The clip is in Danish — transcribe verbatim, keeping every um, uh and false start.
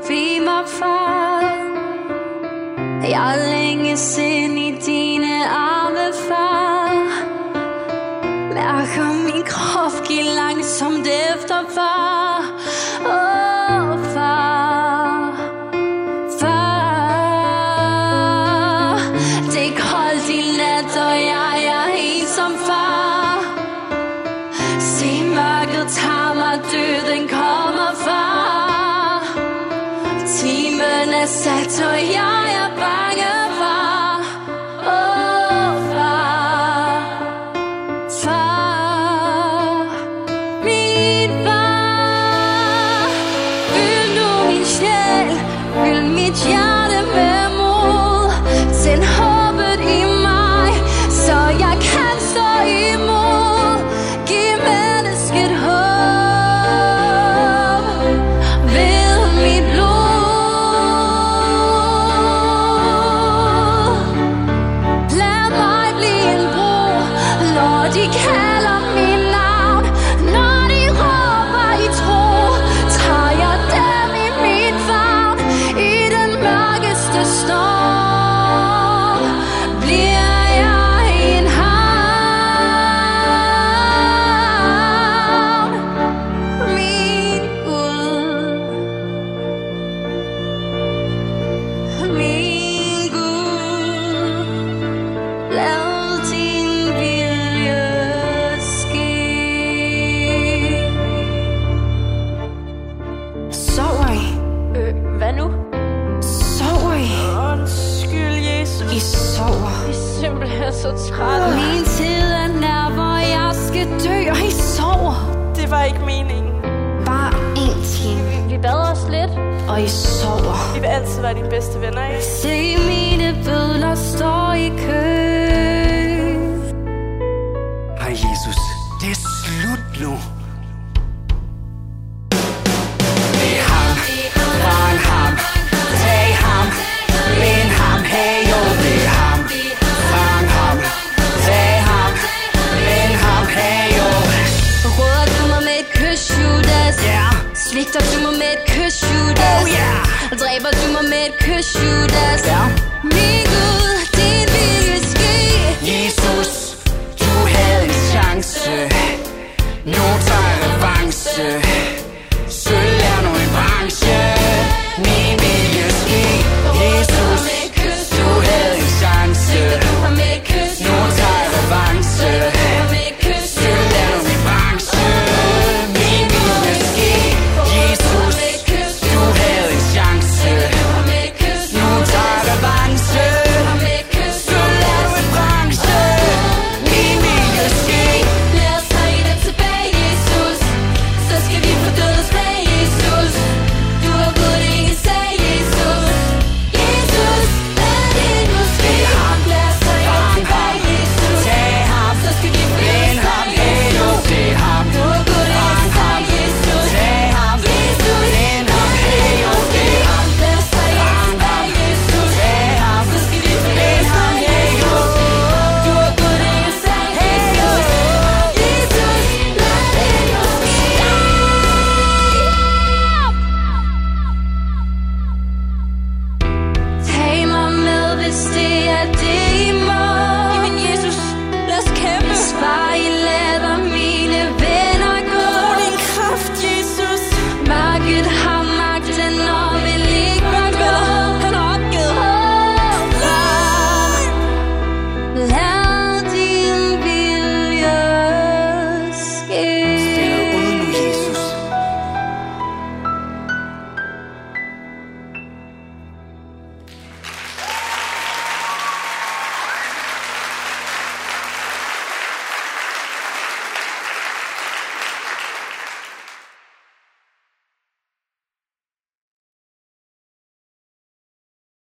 forbi mig, far. Jeg længes ind i dine arme, far. Mærker min krop give langsomt efter, far. Åh, far, far. Det er koldt i nat, og jeg er ensom, far. Se, mørket tager mig, døden kommer, far. Timen er sat, og jeg er bange, far. Åh, far, far, min far. Fyld nu min sjæl, fyld mit hjerte med mod. Tænd håbet i mig, så jeg kan stå imod. Giv mennesket håb ved mit blod. Lad mig blive en bro, når de kalder mit navn. Når de råber i tro, tager jeg dem i mit favn. I den mørkeste storm bliver jeg en havn. Min Gud, min Gud, lad din vilje ske. Sover I? Øh, hvad nu? Sover I? Undskyld, Jesus. I sover. Vi er simpelthen så trætte. Min tid er nær, hvor jeg skal dø, og I sover. Det var ikke meningen. Bare en time, Vi bad os lidt. og I sover. Vi vil altid være dine bedste venner, ikke? Se, mine bødler står i kø. Hej Jesus, det er slut nu. Det er ham, fang ham, tag ham, lind ham, hey jo, det er ham. Fang ham, tag ham, lind ham, hey jo. Råder du mig med et kys, Judas? Yeah. Svigter du mig med et kys, Judas? Oh yeah. Dræber du mig med et kys, Judas? Ja. Min Gud, din vilje ske. Jesus, du havde en chance. Nu tager jeg revanche. Sølv er nu en branche. Min vilje ske. Jesus, du havde en chance. Nu tager jeg revanche. Sølv er nu en branche. Min vilje ske. Jesus, du havde en chance. Nu tager jeg revanche. Sølv er nu en branche. Min vilje ske. Lad os tage dig tilbage, Jesus. Så skal vi få dødens flag, Jesus. Du har gået ingen sag, Jesus. Jesus, lad det nu ske. Lad os tage dig tilbage, Jesus. Tag ham, Så skal vi få lind dødens ham, flag, hey jo, Jesus. det er ham. Du har gået ingen sag, Jesus. Tag ham, Jesus, lind ham, hey jo, det er ham. lad os tage dig tilbage, Jesus. Tag ham, Så skal vi få lind dødens ham, flag, hey jo. Du har gået ingen sag, Jesus. Jesus, lad det nu ske. Tag mig med, hvis det er det